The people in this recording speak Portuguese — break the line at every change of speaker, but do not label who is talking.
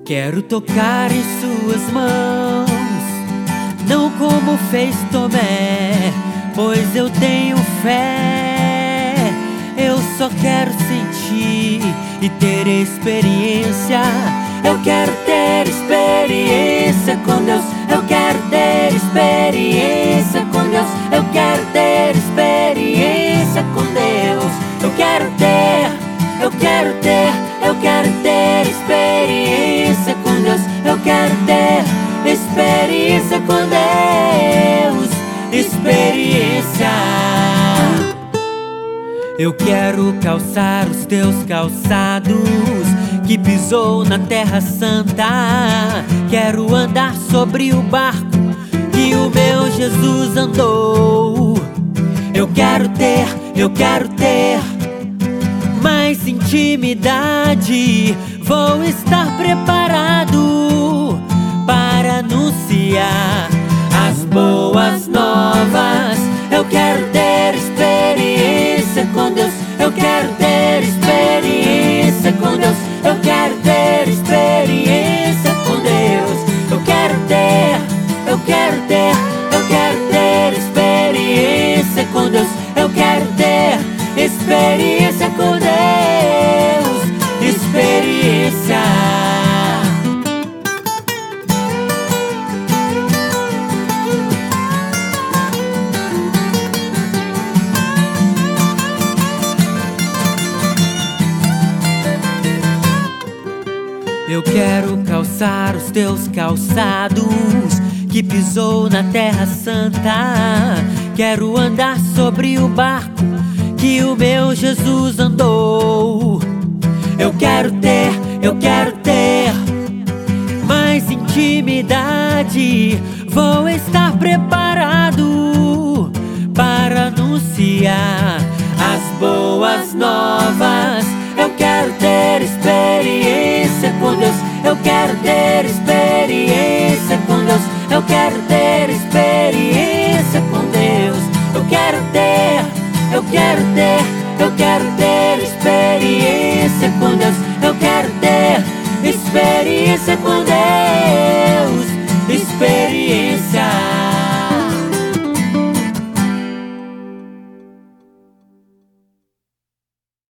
Quero tocar em suas mãos, não como fez Tomé, pois eu tenho fé. Eu só quero sentir e ter experiência. Eu quero ter experiência com Deus. Eu quero ter experiência com Deus. Eu quero ter experiência com Deus. Eu quero ter, eu quero ter, eu quero ter experiência com Deus. Eu quero ter experiência com Deus. Experiência. Eu quero calçar os teus calçados que pisou na terra santa. Quero andar sobre o barco que o meu Jesus andou. Eu quero ter mais intimidade. Vou estar preparado para anunciar as boas novas. Eu quero ter experiência com Deus. Eu quero ter experiência com Deus. Eu quero ter experiência com Deus. Eu quero ter, eu quero ter, eu quero ter experiência com Deus. Eu quero ter experiência com Deus. Experiência. Eu quero calçar os teus calçados que pisou na terra santa. Quero andar sobre o barco que o meu Jesus andou. Eu quero ter mais intimidade. Vou estar preparado para anunciar as boas novas.